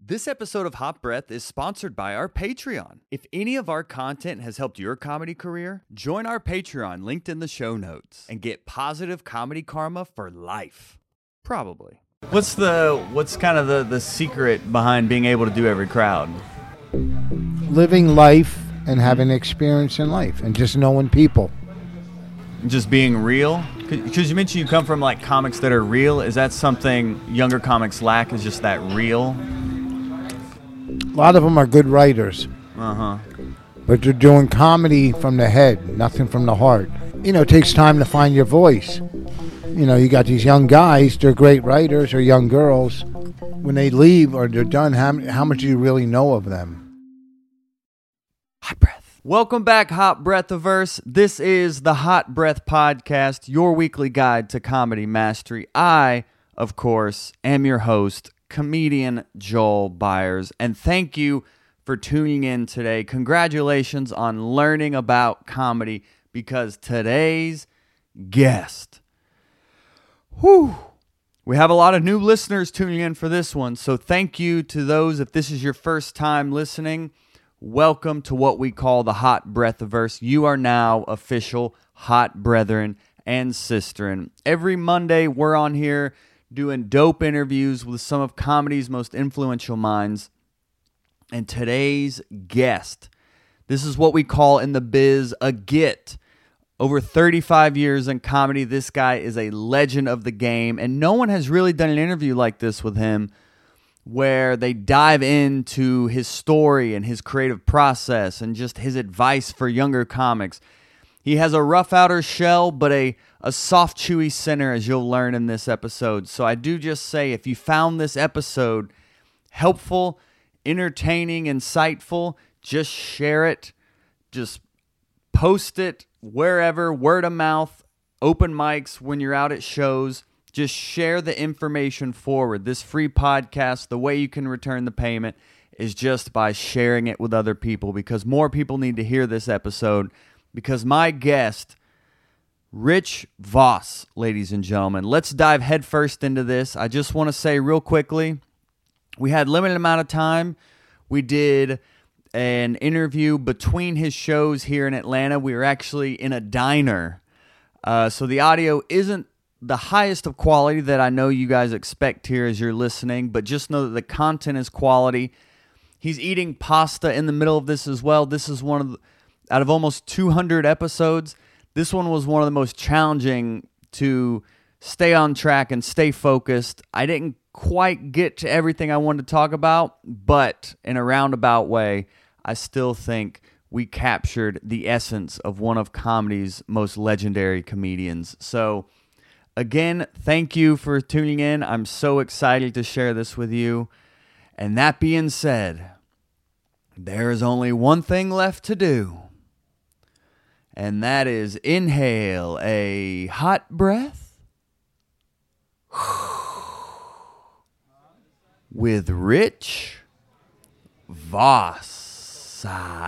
This episode of Hot Breath is sponsored by our Patreon. If any of our content has helped your comedy career, join our Patreon linked in the show notes and get positive comedy karma for life. Probably. What's kind of the secret behind being able to do every crowd? Living life and having experience in life and just knowing people. Just being real? Because you mentioned you come from like comics that are real. Is that something younger comics lack, is just that real? A lot of them are good writers. But they're doing comedy from the head, nothing from the heart. You know, it takes time to find your voice. You know, you got these young guys, they're great writers, or young girls. When they leave or they're done, how much do you really know of them? Hot Breath. Welcome back, Hot Breathiverse. This is the Hot Breath Podcast, your weekly guide to comedy mastery. I, of course, am your host, comedian Joel Byers, and thank you for tuning in today. Congratulations on learning about comedy, because today's guest, we have a lot of new listeners tuning in for this one, so thank you to those. If this is your first time listening, welcome to what we call the Hot Breathiverse. You are now official Hot Brethren and Sisterin. Every Monday, we're on here doing dope interviews with some of comedy's most influential minds. And today's guest, this is what we call in the biz a git. Over 35 years in comedy, this guy is a legend of the game, and no one has really done an interview like this with him where they dive into his story and his creative process and just his advice for younger comics. He has a rough outer shell, but a soft, chewy center, as you'll learn in this episode. So I do just say, if you found this episode helpful, entertaining, insightful, just share it. Just post it wherever, word of mouth, open mics when you're out at shows. Just share the information forward. This free podcast, the way you can return the payment is just by sharing it with other people, because more people need to hear this episode. Because my guest, Rich Voss, ladies and gentlemen. Let's dive headfirst into this. I just want to say real quickly, we had limited amount of time. We did an interview between his shows here in Atlanta. We were actually in a diner. So the audio isn't the highest of quality that I know you guys expect here as you're listening, but just know that the content is quality. He's eating pasta in the middle of this as well. This is one of the, out of almost 200 episodes, this one was one of the most challenging to stay on track and stay focused. I didn't quite get to everything I wanted to talk about, but in a roundabout way, I still think we captured the essence of one of comedy's most legendary comedians. So, again, thank you for tuning in. I'm so excited to share this with you. And that being said, there is only one thing left to do. And that is inhale a hot breath with Rich Voss.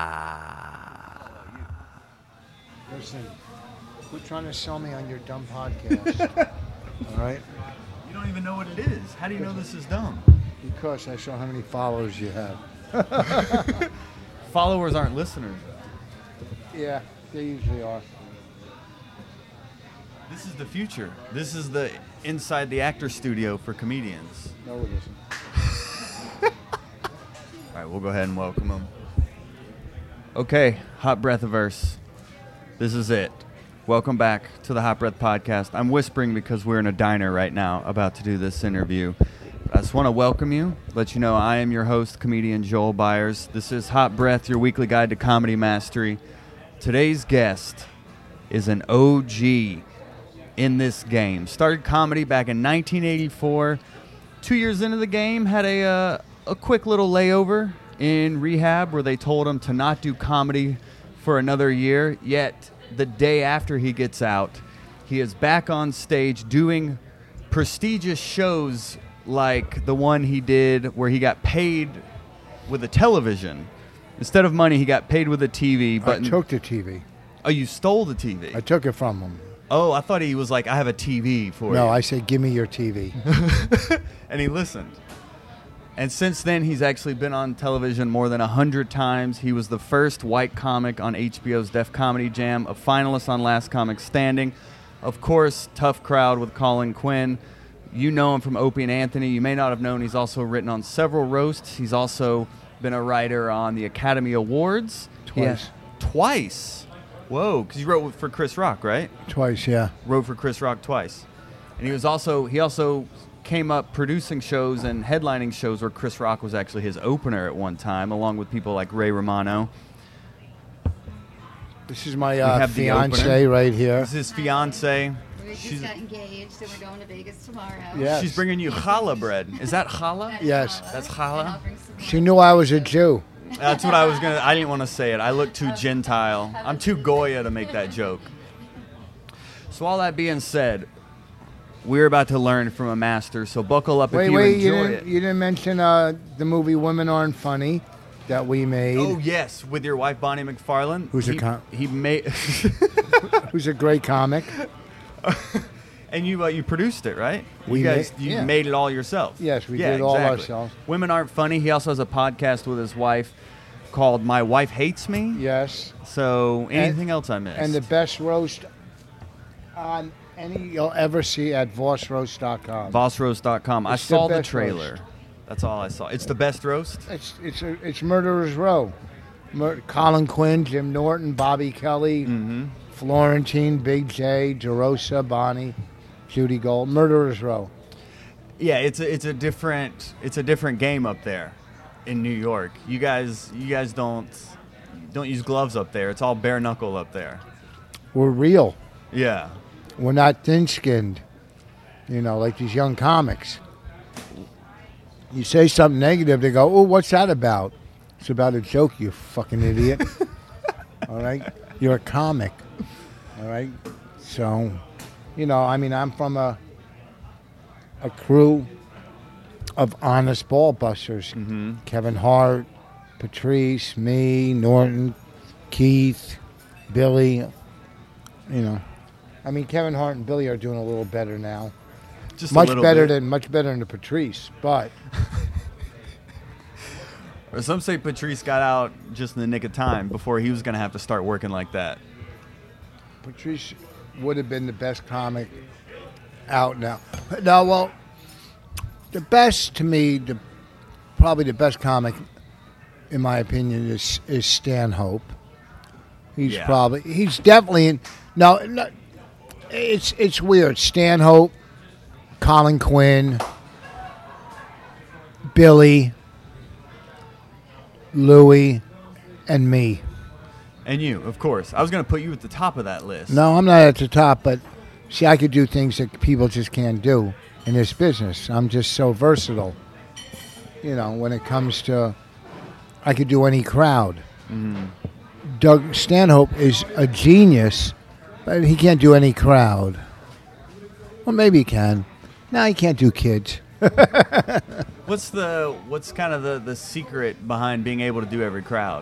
Listen, quit trying to sell me on your dumb podcast. All right? You don't even know what it is. How do you know this is dumb? Because I saw how many followers you have. Followers aren't listeners, though. Yeah, they usually are. This is the future. This is the inside the actor studio for comedians. No, it isn't. All right, we'll go ahead and welcome him. Okay, Hot Breathiverse. This is it. Welcome back to the Hot Breath Podcast. I'm whispering because we're in a diner right now about to do this interview. I just want to welcome you, let you know I am your host, comedian Joel Byers. This is Hot Breath, your weekly guide to comedy mastery. Today's guest is an OG in this game. Started comedy back in 1984. 2 years into the game, had a quick little layover in rehab where they told him to not do comedy for another year. Yet the day after he gets out, he is back on stage doing prestigious shows like the one he did where he got paid with a television. Instead of money, he got paid with a TV. But I took the TV. Oh, you stole the TV? I took it from him. Oh, I thought he was like, I have a TV for you. No, I said, give me your TV. And he listened. And since then, he's actually been on television more than 100 times. He was the first white comic on HBO's Def Comedy Jam, a finalist on Last Comic Standing. Of course, Tough Crowd with Colin Quinn. You know him from Opie and Anthony. You may not have known he's also written on several roasts. He's also been a writer on the Academy Awards. Twice. Twice? Whoa, because you wrote for Chris Rock, right? Twice, yeah. Wrote for Chris Rock twice. And he also came up producing shows and headlining shows where Chris Rock was actually his opener at one time, along with people like Ray Romano. This is my fiance right here. This is his fiance. We just got engaged and we're going to Vegas tomorrow. Yes. She's bringing you challah bread. Is that challah? Yes. That's challah? She knew I was a Jew. That's what I didn't want to say it. I look too Gentile. I'm too Goya to make that joke. So all that being said, we're about to learn from a master, so buckle up if you enjoy it. You didn't mention the movie Women Aren't Funny that we made. Oh, yes, with your wife, Bonnie McFarlane. He made... Who's a great comic. And you produced it, right? You made it all yourself. Yes, we did all ourselves. Women Aren't Funny. He also has a podcast with his wife called My Wife Hates Me. Yes. So anything else I missed? And the best roast on any you'll ever see at vossroast.com. Vossroast.com. I saw the trailer. Roast. That's all I saw. It's the best roast? It's Murderer's Row. Colin Quinn, Jim Norton, Bobby Kelly, Florentine, Big J, DeRosa, Bonnie, Judy Gold. Murderer's Row. Yeah, it's a different game up there in New York. You guys don't use gloves up there. It's all bare knuckle up there. We're real. Yeah. We're not thin-skinned, like these young comics. You say something negative, they go, "Oh, what's that about?" It's about a joke, you fucking idiot. All right? You're a comic. All right? So, I'm from a crew of honest ball busters. Mm-hmm. Kevin Hart, Patrice, me, Norton, Keith, Billy, Kevin Hart and Billy are doing a little better now. Just much better than the Patrice, but or some say Patrice got out just in the nick of time before he was going to have to start working like that. Patrice would have been the best comic out now. No, well, the best to me, probably the best comic, in my opinion, is Stanhope. He's definitely in. No, it's weird. Stanhope, Colin Quinn, Billy, Louie, and me. And you, of course. I was going to put you at the top of that list. No, I'm not at the top, but see, I could do things that people just can't do in this business. I'm just so versatile. When it comes to, I could do any crowd. Mm-hmm. Doug Stanhope is a genius, but he can't do any crowd. Well, maybe he can. No, he can't do kids. What's kind of the secret behind being able to do every crowd?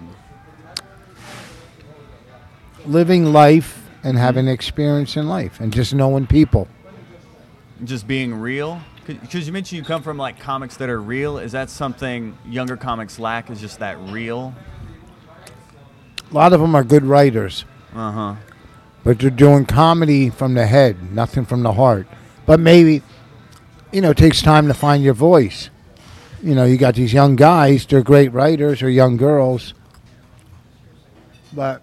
Living life and having experience in life and just knowing people. Just being real? Because you mentioned you come from like comics that are real. Is that something younger comics lack, is just that real? A lot of them are good writers. Uh-huh. But they're doing comedy from the head, nothing from the heart. But maybe, it takes time to find your voice. You got these young guys, they're great writers, or young girls. But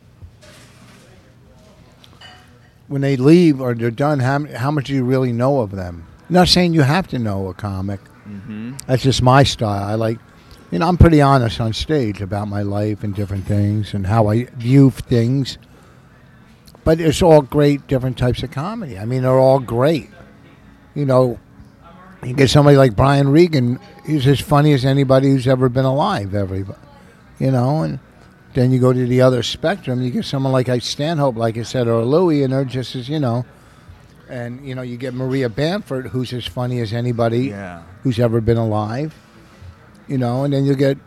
when they leave or they're done, how much do you really know of them? I'm not saying you have to know a comic. Mm-hmm. That's just my style. I'm pretty honest on stage about my life and different things and how I view things. But it's all great, different types of comedy. They're all great. You get somebody like Brian Regan, he's as funny as anybody who's ever been alive, everybody. And then you go to the other spectrum, you get someone like Stanhope, like I said, or Louie, and they're just as, And, you get Maria Bamford, who's as funny as anybody who's ever been alive. And then you get,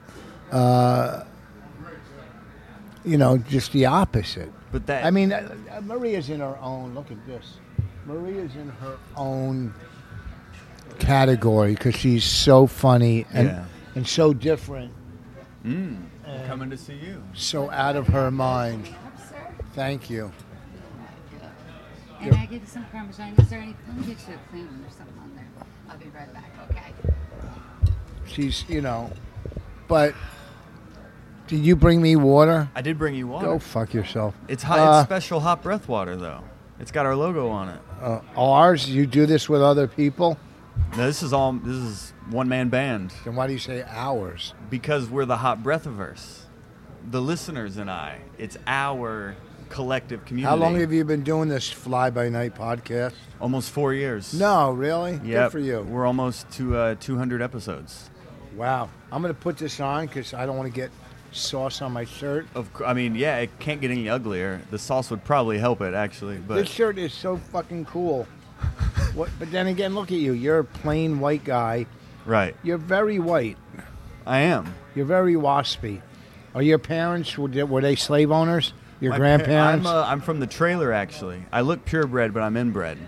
just the opposite. But that... Maria's in her own, look at this. Maria's in her own category because she's so funny and so different. Coming to see you. So out of her mind. Thank you. And I give you some Parmesan. Is there any? Let me get you a clean one or something on there. I'll be right back. Okay. She's, but did you bring me water? I did bring you water. Go fuck yourself. It's hot. It's special hot breath water, though. It's got our logo on it. Ours? You do this with other people? No, this is one-man band. Then why do you say ours? Because we're the Hot Breathiverse. The listeners and I. It's our collective community. How long have you been doing this fly-by-night podcast? Almost 4 years. No, really? Yep. Good for you. We're almost to 200 episodes. Wow. I'm going to put this on because I don't want to get sauce on my shirt. It can't get any uglier. The sauce would probably help it, actually. But this shirt is so fucking cool. But then again, look at you. You're a plain white guy. Right. You're very white. I am. You're very waspy. Are your parents, were they slave owners? Your grandparents? I'm from the trailer, actually. I look purebred, but I'm inbred.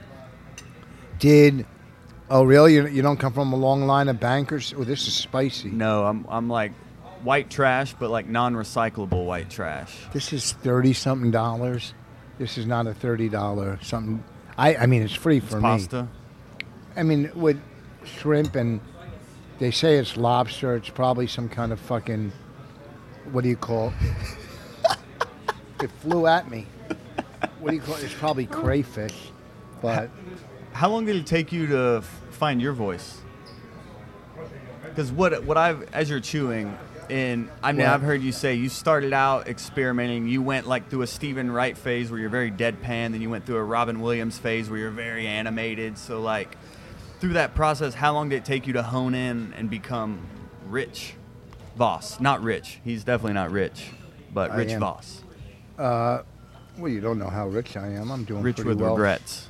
Oh, really? You don't come from a long line of bankers? Oh, this is spicy. No, I'm like white trash, but like non-recyclable white trash. This is $30-something. This is not a $30 something. I mean, it's free for me. Pasta. I mean, with shrimp and they say it's lobster. It's probably some kind of fucking, what do you call it? It flew at me. What do you call it? It's probably crayfish, but... How long did it take you to find your voice? Because what as you're chewing, I've heard you say you started out experimenting. You went like through a Stephen Wright phase where you're very deadpan, then you went through a Robin Williams phase where you're very animated. So like through that process, how long did it take you to hone in and become Rich Voss? Not Rich. He's definitely not rich, but Rich Voss. Well, you don't know how rich I am. I'm doing rich pretty with well. Regrets.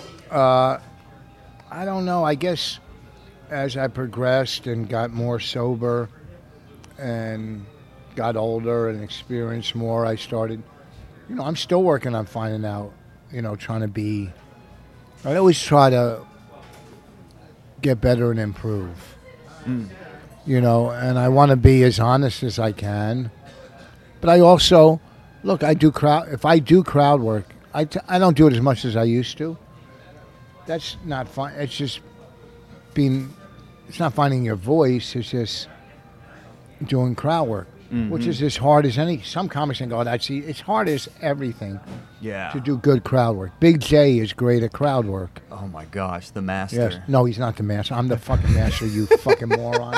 I don't know. I guess as I progressed and got more sober and got older and experienced more, I started, I'm still working on finding out, trying to be, I always try to get better and improve, and I want to be as honest as I can. But I also, look, if I do crowd work, I don't do it as much as I used to. That's not fun. It's just it's not finding your voice. It's just doing crowd work, which is as hard as any. Some comics can go, it's hard as everything. Yeah. To do good crowd work. Big J is great at crowd work. Oh my gosh, the master. Yes. No, he's not the master. I'm the fucking master, you fucking moron.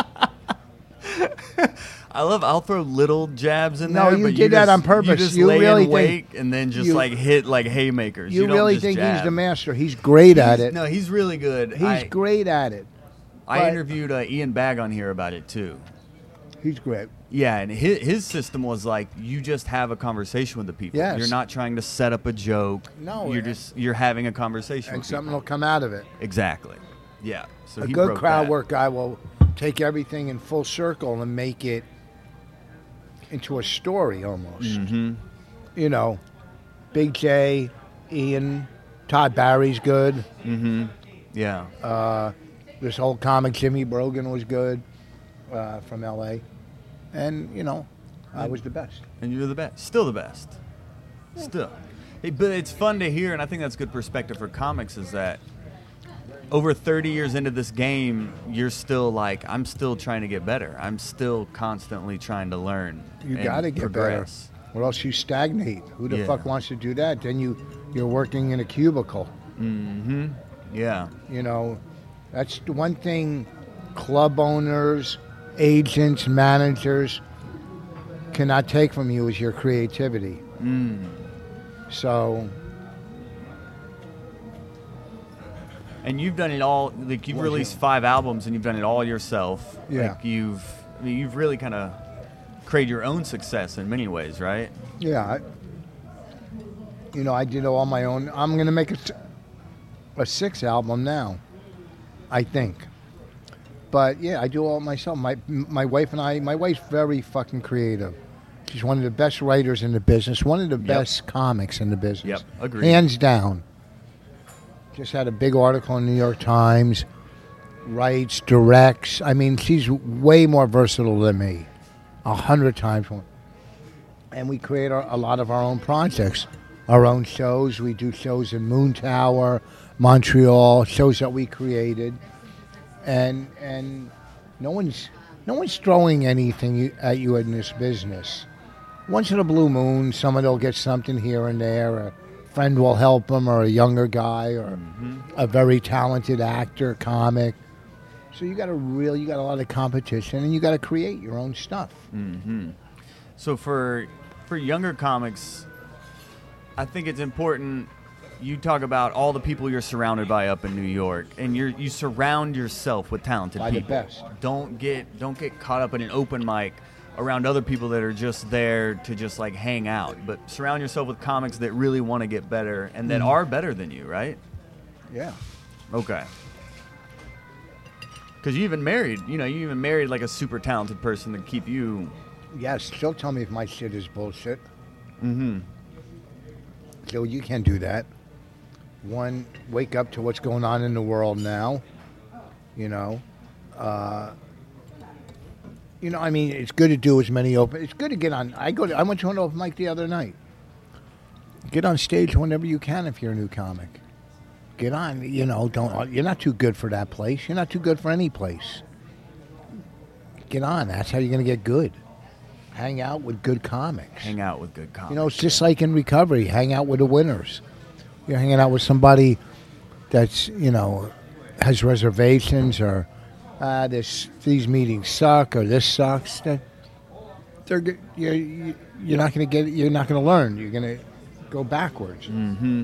I'll throw little jabs in there. No, you did that on purpose. You just lay in wait and then just hit like haymakers. You really think he's the master? He's great at it. No, he's really good. He's great at it. I interviewed Ian Bagg on here about it too. He's great. Yeah, and his system was like you just have a conversation with the people. Yes. You're not trying to set up a joke. No, you're having a conversation and with something people. will come out of it. Exactly. Yeah. So a good crowd work guy will take everything in full circle and make it into a story almost. Mm-hmm. Big J, Ian, Todd Barry's good. Mm-hmm. Yeah. This whole comic, Jimmy Brogan was good from L.A. And, I was the best. And you're the best. Still the best. Still. Hey, but it's fun to hear, and I think that's good perspective for comics, is that over 30 years into this game, you're still like, I'm still trying to get better. I'm still constantly trying to learn. You got to get progress. Better. Or else you stagnate. Who the fuck wants to do that? Then you're working in a cubicle. Mm-hmm. Yeah. That's the one thing club owners, agents, managers cannot take from you is your creativity. So... And you've done it all, like you've released 5 albums and you've done it all yourself. Yeah. Like you've really kind of created your own success in many ways, right? Yeah. I did all my own. I'm going to make a 6th album now, I think. But yeah, I do all myself. My wife and my wife's very fucking creative. She's one of the best writers in the business, one of the best comics in the business. Yep, agreed. Hands down. Just had a big article in the New York Times. writes, directs. I mean, she's way more versatile than me, 100 times more. And we create a lot of our own projects, our own shows. We do shows in Moon Tower, Montreal, shows that we created, and no one's throwing anything at you in this business. Once in a blue moon, someone will get something here and there. A friend will help them, or a younger guy, or a very talented actor, comic. So you got a lot of competition, and you got to create your own stuff. Mm-hmm. So for younger comics, I think it's important. You talk about all the people you're surrounded by up in New York, and you surround yourself with talented By people. the best. Don't get caught up in an open mic around other people that are just there to just like hang out. But surround yourself with comics that really want to get better and that are better than you, right? Yeah. Okay. Because you even married like a super talented person to keep you. Yes, she'll tell me if my shit is bullshit. Mm-hmm. So you can't do that. One, wake up to what's going on in the world now. I mean, it's good to do as many open. It's good to get on. I went to an open mic the other night. Get on stage whenever you can if you're a new comic. Get on. You're not too good for that place. You're not too good for any place. Get on. That's how you're going to get good. Hang out with good comics. It's just like in recovery. Hang out with the winners. You're hanging out with somebody that's, has reservations or these meetings suck or this sucks. You're not going to learn. You're going to go backwards. Mm-hmm.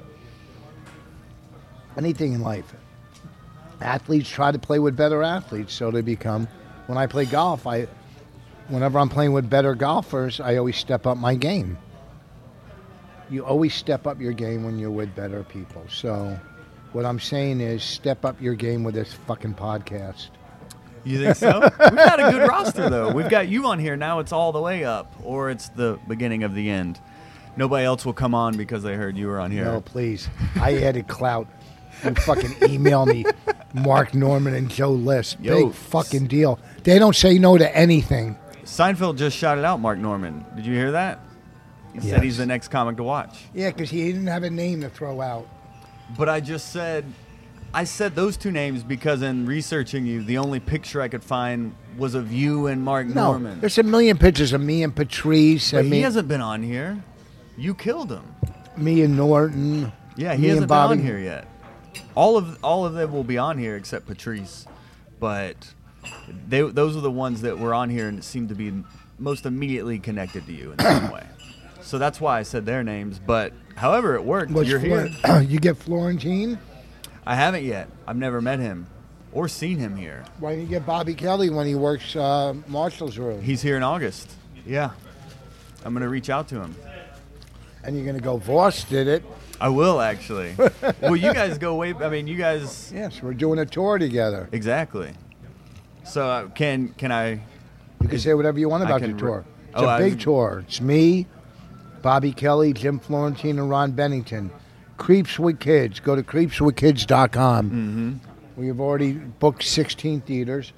Anything in life. Athletes try to play with better athletes, so they become. When I play golf, whenever I'm playing with better golfers, I always step up my game. You always step up your game when you're with better people. So what I'm saying is step up your game with this fucking podcast. You think so? We've got a good roster, though. We've got you on here. Now it's all the way up, or it's the beginning of the end. Nobody else will come on because they heard you were on here. No, please. I added clout. You fucking email me, Mark Norman and Joe List. Yo. Big fucking deal. They don't say no to anything. Seinfeld just shouted out Mark Norman. Did you hear that? He said Yes. he's the next comic to watch. Yeah, because he didn't have a name to throw out. But I said those two names because in researching you, the only picture I could find was of you and Mark No, Norman. there's a million pictures of me and Patrice But and he hasn't been on here. You killed him. me and Norton. Yeah, me he hasn't and been Bobby. on here yet. All of them will be on here except Patrice, but those are the ones that were on here and seemed to be most immediately connected to you in some way. So that's why I said their names. But however it worked, Was you're here. You get Florentine? I haven't yet. I've never met him or seen him here. Why don't you get Bobby Kelly when he works Marshall's room? He's here in August. Yeah, I'm gonna reach out to him. And you're going to go, Voss did it. I will actually. Well, you guys go way. I mean, you guys. Yes, we're doing a tour together. Exactly. So can I? You can say whatever you want I about can your tour. It's Oh, a I big was- tour. It's me, Bobby Kelly, Jim Florentine, and Ron Bennington. Creeps with Kids. Go to creepswithkids.com. Mm-hmm. We have already booked 16 theaters.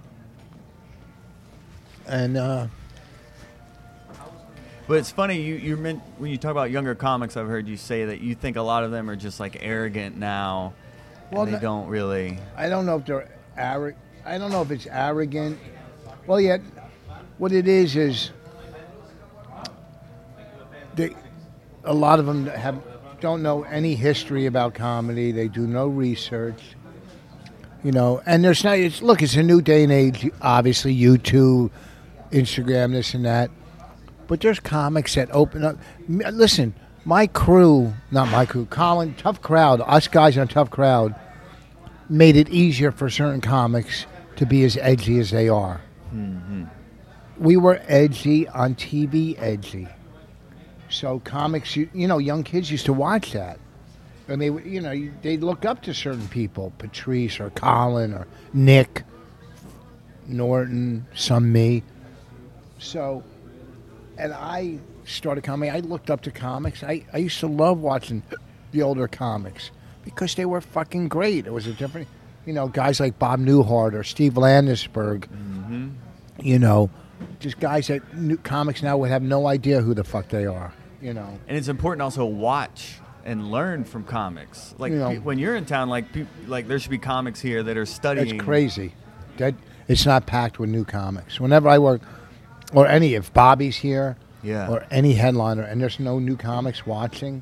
And But it's funny you meant when you talk about younger comics. I've heard you say that you think a lot of them are just like arrogant now, Well, and they no- don't really. I don't know if they're arrogant. I don't know if it's arrogant. Well, yet, what it is a lot of them don't know any history about comedy. They do no research. And there's not. It's a new day and age. Obviously, YouTube, Instagram, this and that. But there's comics that open up. Listen, my crew, not my crew, Colin, Tough Crowd, us guys on Tough Crowd, made it easier for certain comics to be as edgy as they are. Mm-hmm. We were edgy on TV, edgy. So comics, young kids used to watch that. And they'd look up to certain people, Patrice or Colin or Nick, Norton, some me. So, and I started comedy. I looked up to comics. I used to love watching the older comics because they were fucking great. It was a different. You know, guys like Bob Newhart or Steve Landisberg. Mm-hmm. You know, just guys that new comics now would have no idea who the fuck they are. You know, And it's important also to watch and learn from comics. Like You know. when you're in town, like there should be comics here that are studying. it's crazy. That it's not packed with new comics. Whenever I work, or if Bobby's here, Yeah. or any headliner, and there's no new comics watching,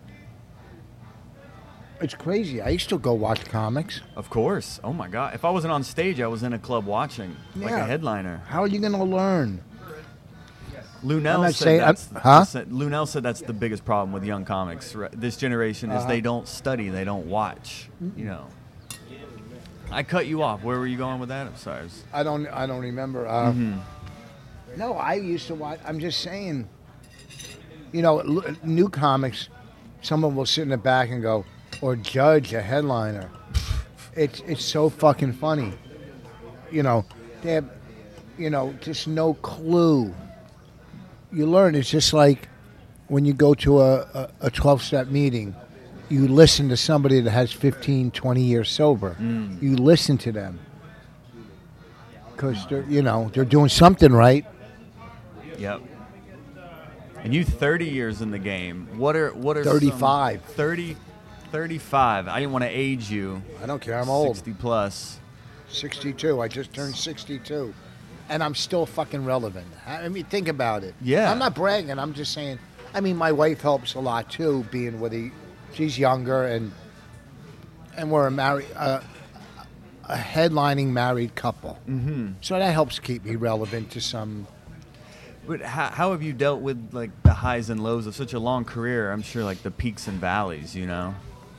it's crazy. I used to go watch comics. Of course. Oh my God. If I wasn't on stage, I was in a club watching, like Yeah. a headliner. How are you going to learn? Lunel I'm not said saying- that's huh? Lunel said that's the biggest problem with young comics. This generation is they don't study, they don't watch. You know. I cut you off. Where were you going with that? I'm sorry. I don't remember. No, I used to watch. I'm just saying. You know, new comics. Someone will sit in the back and go, or judge a headliner. It's so fucking funny. You know, they have, just no clue. You learn. It's just like when you go to a 12-step meeting. You listen to somebody that has 15, 20 years sober. You listen to them. Because they're doing something right. Yep. And you 30 years in the game. What are 35. 35. I didn't want to age you. I don't care. I'm old. 60 plus. 62. I just turned 62. And I'm still fucking relevant. I mean, think about it. Yeah. I'm not bragging. I'm just saying. I mean, my wife helps a lot, too, being with she's younger, and we're a headlining married couple. Mm-hmm. So that helps keep me relevant to some. But how have you dealt with like the highs and lows of such a long career? I'm sure like the peaks and valleys, you know.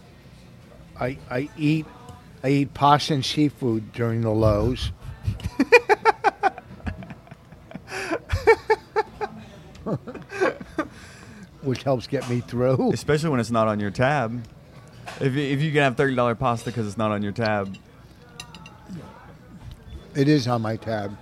I eat pasta and seafood during the lows. Which helps get me through. Especially when it's not on your tab. If you can have $30 pasta because it's not on your tab. It is on my tab.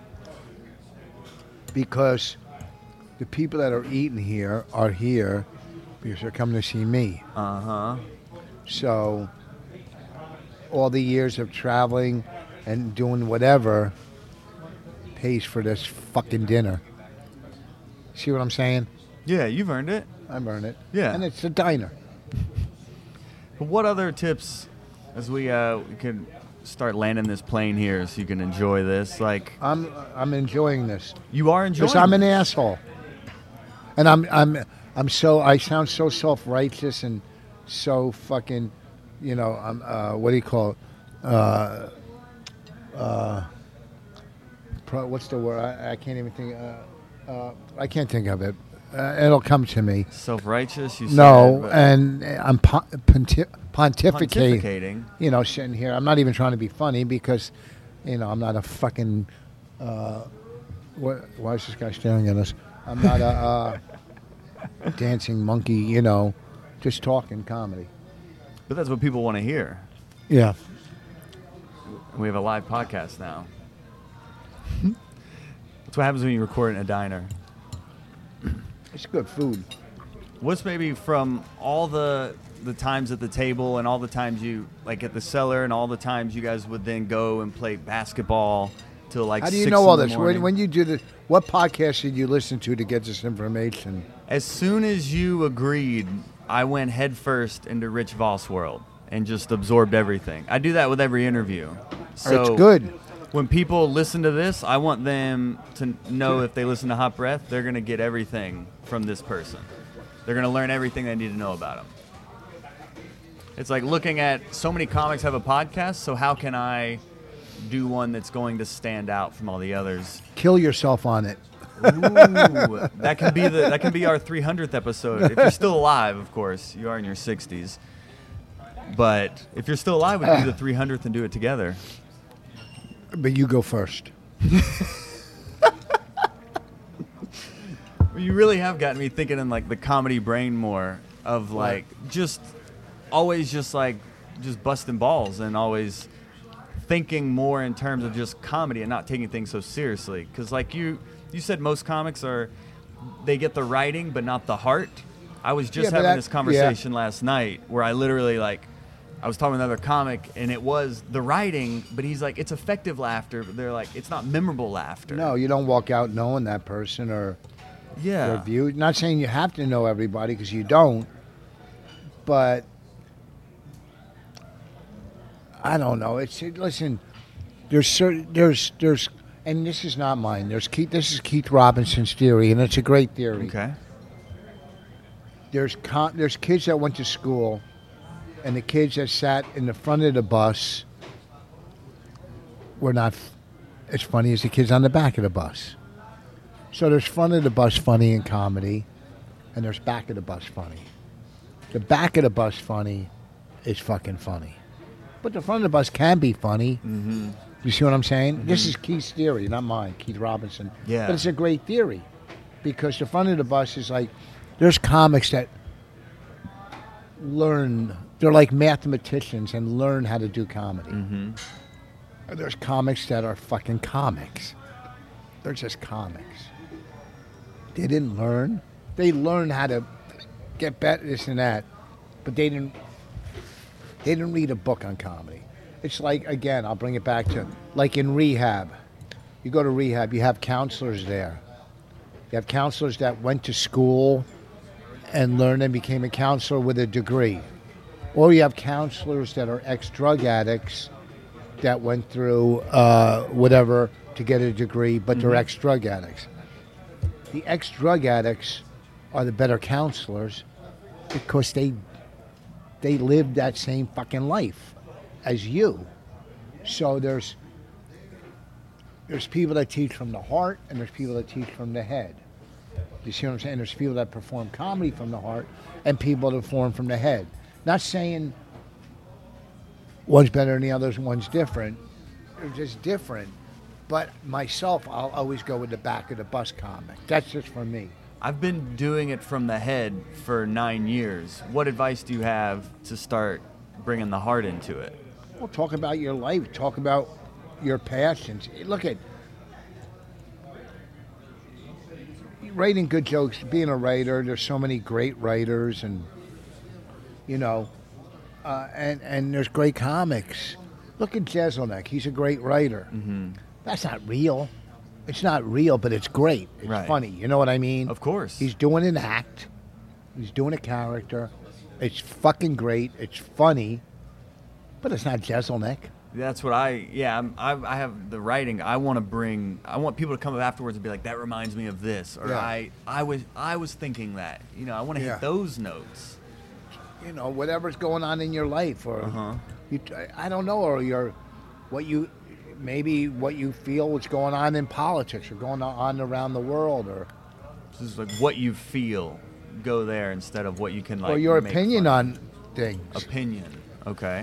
Because the people that are eating here are here because they're coming to see me. Uh-huh. So all the years of traveling and doing whatever pays for this fucking dinner. See what I'm saying? Yeah, you've earned it. I've earned it. Yeah. And it's a diner. But what other tips as we can start landing this plane here so you can enjoy this? Like I'm enjoying this. you are enjoying Because I'm an this. asshole. And I sound so self-righteous and so fucking, I'm what do you call it? What's the word? I can't even think. I can't think of it. It'll come to me. Self-righteous, you No, said, but and I'm pontificating. pontificating. Sitting here. I'm not even trying to be funny because, I'm not a fucking. Why is this guy staring at us? I'm not a dancing monkey. Just talking comedy. But that's what people want to hear. Yeah. We have a live podcast now. That's what happens when you record in a diner. It's good food. What's maybe from all the times at the table and all the times you like at the cellar and all the times you guys would then go and play basketball till like How do you 6 know all in the this? morning? When you do this, what podcast did you listen to get this information? As soon as you agreed, I went headfirst into Rich Voss world and just absorbed everything. I do that with every interview. So It's good. When people listen to this, I want them to know if they listen to Hot Breath, they're going to get everything from this person. They're going to learn everything they need to know about him. It's like looking at so many comics have a podcast, so how can I do one that's going to stand out from all the others? Kill yourself on it. Ooh, that can be our 300th episode. If you're still alive, of course. You are in your 60s. But if you're still alive, we can do the 300th and do it together. But you go first. You really have gotten me thinking in like the comedy brain more of like just busting balls and always thinking more in terms of just comedy and not taking things so seriously. Because like you said, most comics they get the writing but not the heart. I was just having this conversation last night where I literally like I was talking with another comic, and it was the writing, but he's like, it's effective laughter, but they're like, it's not memorable laughter. No, you don't walk out knowing that person or their view. Not saying you have to know everybody, because you don't, but I don't know. Listen, there's, and this is not mine. This is Keith Robinson's theory, and it's a great theory. Okay. There's kids that went to school, and the kids that sat in the front of the bus were not as funny as the kids on the back of the bus. So there's front of the bus funny in comedy, and there's back of the bus funny. The back of the bus funny is fucking funny. But the front of the bus can be funny. Mm-hmm. You see what I'm saying? Mm-hmm. This is Keith's theory, not mine, Keith Robinson. Yeah. But it's a great theory, because the front of the bus is like, there's comics that learn, they're like mathematicians and learn how to do comedy. Mm-hmm. And there's comics that are fucking comics. They're just comics. They didn't learn. They learned how to get better, this and that, but they didn't read a book on comedy. It's like, again, I'll bring it back to, like in rehab. You go to rehab, you have counselors there. You have counselors that went to school and learned and became a counselor with a degree. Or you have counselors that are ex-drug addicts that went through whatever to get a degree, but they're ex-drug addicts. The ex-drug addicts are the better counselors because they lived that same fucking life as you. So there's people that teach from the heart, and there's people that teach from the head. You see what I'm saying? There's people that perform comedy from the heart and people that perform from the head. Not saying one's better than the others, one's different. They're just different. But myself, I'll always go with the back of the bus comic. That's just for me. I've been doing it from the head for 9 years. What advice do you have to start bringing the heart into it? Well, talk about your life. Talk about your passions. Look at writing good jokes, being a writer. There's so many great writers, and and there's great comics. Look at Jeselnik. He's a great writer. Mm-hmm. That's not real. It's not real, but it's great. It's funny. You know what I mean? Of course. He's doing an act. He's doing a character. It's fucking great. It's funny, but it's not Jeselnik. That's what I have the writing. I want people to come up afterwards and be like, that reminds me of this, or I was thinking that. I want to hit those notes. Whatever's going on in your life, or I don't know, or what you feel what's going on in politics or going on around the world, or this is like what you feel. Go there instead of what you can like. Or your opinion on things. Opinion, okay.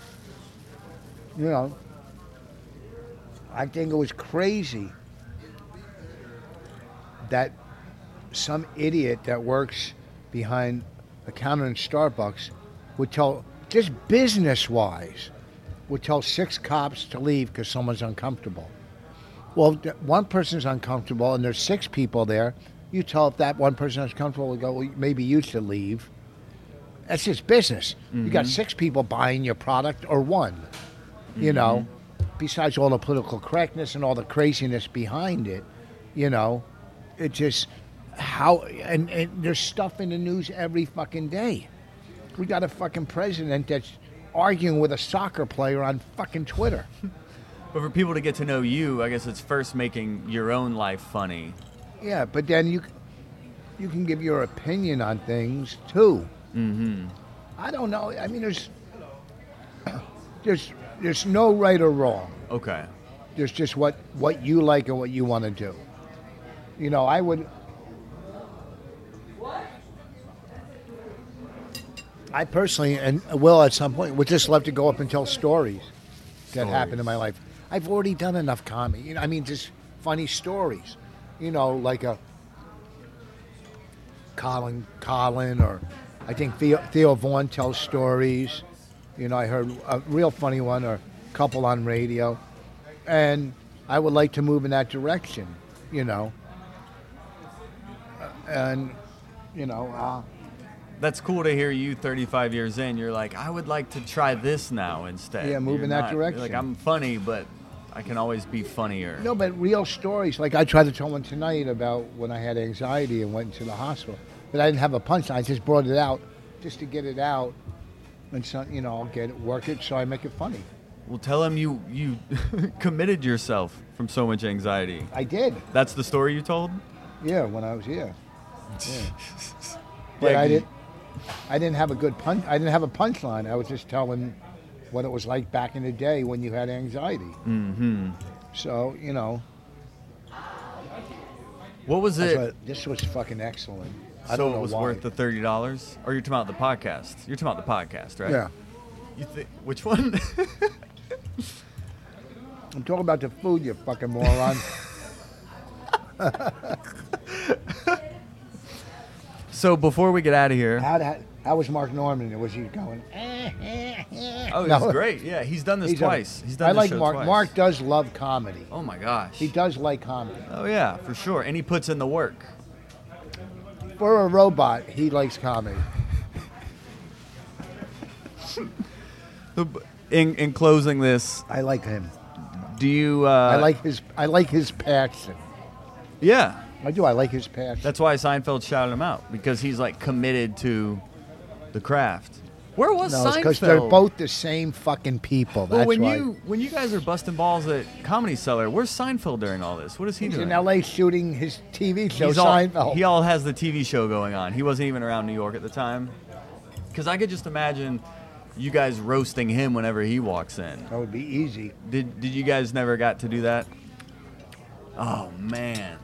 I think it was crazy that some idiot that works behind a counter in Starbucks would tell, just business-wise, would tell 6 cops to leave because someone's uncomfortable. Well, one person's uncomfortable and there's 6 people there. You tell if that one person is comfortable, go, well, maybe you should leave. That's just business. Mm-hmm. You got 6 people buying your product or one. Besides all the political correctness and all the craziness behind it, it just and there's stuff in the news every fucking day. We got a fucking president that's arguing with a soccer player on fucking Twitter. But for people to get to know you, I guess it's first making your own life funny. Yeah, but then you can give your opinion on things too. Mm-hmm. I don't know. I mean, there's no right or wrong. Okay. There's just what you like and what you want to do. I personally, and will at some point, would just love to go up and tell stories that happened in my life. I've already done enough comedy. Just funny stories. Like a Colin, or I think Theo Vaughn tells stories. I heard a real funny one, or a couple on radio. And I would like to move in that direction, that's cool to hear you 35 years in. You're like, I would like to try this now instead. Yeah, move You're in that not- direction. Like, I'm funny, but I can always be funnier. No, but real stories. Like I tried to tell one tonight about when I had anxiety and went into the hospital, but I didn't have a punchline. I just brought it out just to get it out, and so I'll get it, work it, so I make it funny. Well, tell him you committed yourself from so much anxiety. I did. That's the story you told? Yeah, when I was here. Yeah. But Yeah, I didn't have a good punch. I didn't have a punchline. I was just telling what it was like back in the day when you had anxiety. Mm-hmm. So What was that's it? what- this was fucking excellent. I So don't it know was why. worth the $30? Or you're talking about the podcast? You're talking about the podcast, right? Yeah, You think which one? I'm talking about the food, you fucking moron. So before we get out of here, How was Mark Norman? Was he going? oh, it No. was great. Yeah, he's done this He's twice. He's done I this like show Mark. twice. Mark does love comedy. Oh my gosh. He does like comedy. Oh yeah, for sure. And he puts in the work. For a robot, he likes comedy. In closing this, I like him. do you? I like his passion. Yeah, I do. I like his passion. that's why Seinfeld shouted him out because he's like committed to the craft. Where was No, it's Seinfeld? because they're both the same fucking people. Well, That's when why. you guys are busting balls at Comedy Cellar, where's Seinfeld during all this? What is he He's doing? in L.A. shooting his TV show, He's Seinfeld. He all has the TV show going on. He wasn't even around New York at the time. Because I could just imagine you guys roasting him whenever he walks in. That would be easy. Did you guys never got to do that? Oh man.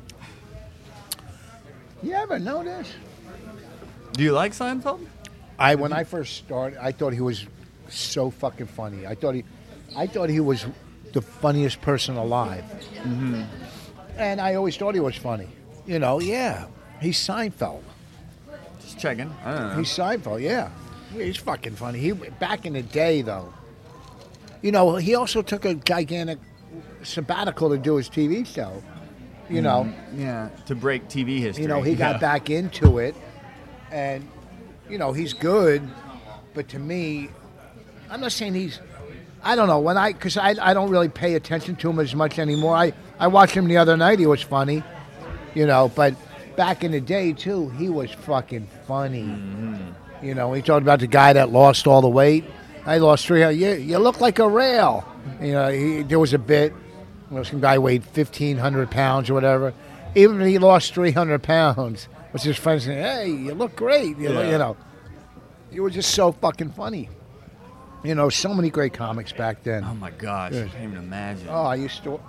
You ever know this? Do you like Seinfeld? When I first started, I thought he was so fucking funny. I thought he was the funniest person alive. Mm-hmm. And I always thought he was funny. Yeah, he's Seinfeld. Just checking. I don't know. He's Seinfeld, yeah. He's fucking funny. Back in the day, though, he also took a gigantic sabbatical to do his TV show. Yeah. To break TV history. He got back into it, and he's good, but to me, I'm not saying I don't know because I don't really pay attention to him as much anymore. I watched him the other night. He was funny, but back in the day too, he was fucking funny. Mm-hmm. He talked about the guy that lost all the weight. I lost 300. You look like a rail. There was a bit. Some guy weighed 1,500 pounds or whatever. Even if he lost 300 pounds, was his friends saying, "Hey, you look great." He was just so fucking funny. So many great comics back then. Oh my gosh. Good. I can't even imagine. Oh, I used to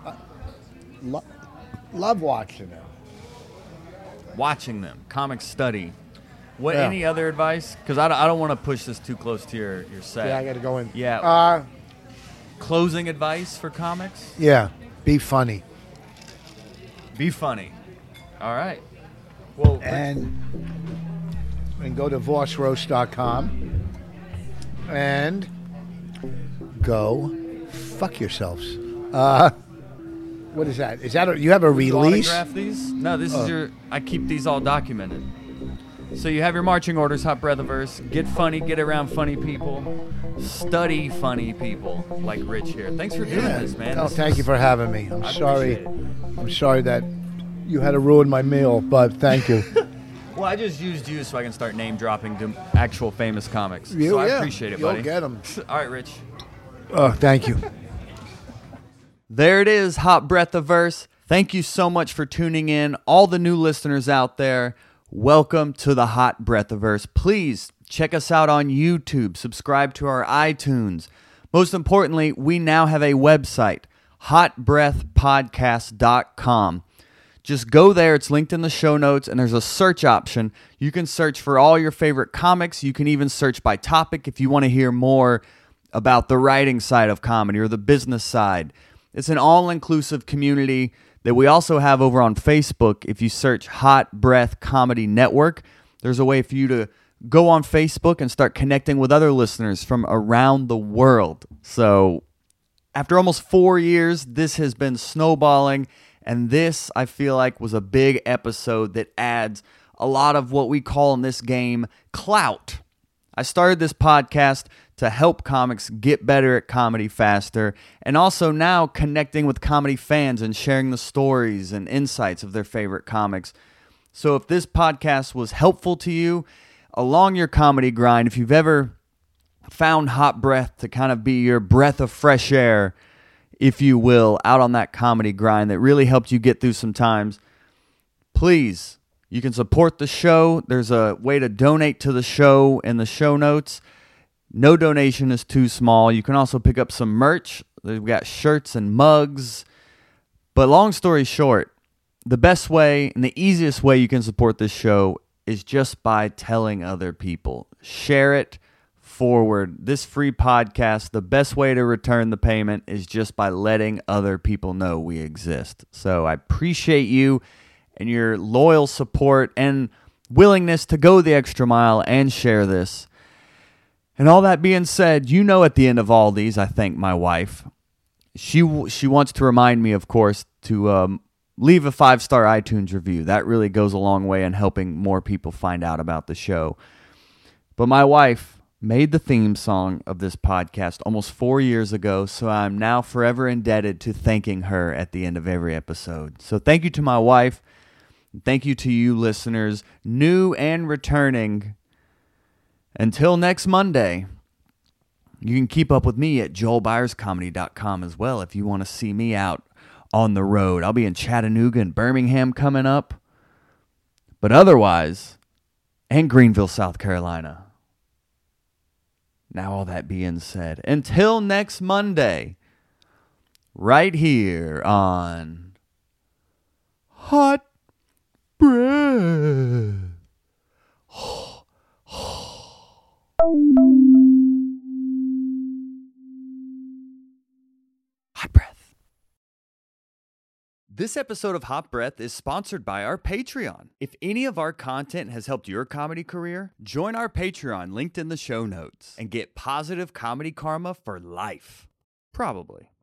love watching them. Watching them. Comic study. What? Yeah. Any other advice? Because I don't want to push this too close to your set. Yeah, I got to go in. Yeah. Closing advice for comics? Yeah, be funny. Be funny. All right. Well, And go to vossroast.com and go fuck yourselves. What is that? You have a release? autograph these? No, this is your. I keep these all documented. So you have your marching orders, Hot Breath of Verse. Get funny, get around funny people, study funny people like Rich here. Thanks for doing this, man. Oh, This thank is- you for having me. I'm I sorry. appreciate it. I'm sorry that you had to ruin my meal, but thank you. Well, I just used you so I can start name dropping to actual famous comics. So I appreciate it, buddy. You'll get them. All right, Rich. Oh, thank you. There it is, Hot Breath of Verse. Thank you so much for tuning in. All the new listeners out there, welcome to the Hot Breath of Verse. Please check us out on YouTube. Subscribe to our iTunes. Most importantly, we now have a website, hotbreathpodcast.com. Just go there. It's linked in the show notes, and there's a search option. You can search for all your favorite comics. You can even search by topic if you want to hear more about the writing side of comedy or the business side. It's an all-inclusive community that we also have over on Facebook. If you search Hot Breath Comedy Network, there's a way for you to go on Facebook and start connecting with other listeners from around the world. So after almost 4 years, this has been snowballing, and this, I feel like, was a big episode that adds a lot of what we call in this game clout. I started this podcast to help comics get better at comedy faster, and also now connecting with comedy fans and sharing the stories and insights of their favorite comics. So if this podcast was helpful to you along your comedy grind, if you've ever found Hot Breath to kind of be your breath of fresh air, if you will, out on that comedy grind that really helped you get through some times, please, you can support the show. There's a way to donate to the show in the show notes. No donation is too small. You can also pick up some merch. We've got shirts and mugs. But long story short, the best way and the easiest way you can support this show is just by telling other people. Share it, forward. This free podcast, the best way to return the payment is just by letting other people know we exist. So I appreciate you and your loyal support and willingness to go the extra mile and share this. And all that being said, you know, at the end of all these, I thank my wife. She wants to remind me, of course, to leave a 5-star iTunes review. That really goes a long way in helping more people find out about the show. But my wife made the theme song of this podcast almost 4 years ago, so I'm now forever indebted to thanking her at the end of every episode. So thank you to my wife. Thank you to you listeners, new and returning. Until next Monday, you can keep up with me at joelbyerscomedy.com as well if you want to see me out on the road. I'll be in Chattanooga and Birmingham coming up. But otherwise, and Greenville, South Carolina. Now all that being said, until next Monday, right here on Hot Breath. Hot Breath. This episode of Hot Breath is sponsored by our Patreon. If any of our content has helped your comedy career, join our Patreon linked in the show notes and get positive comedy karma for life. Probably.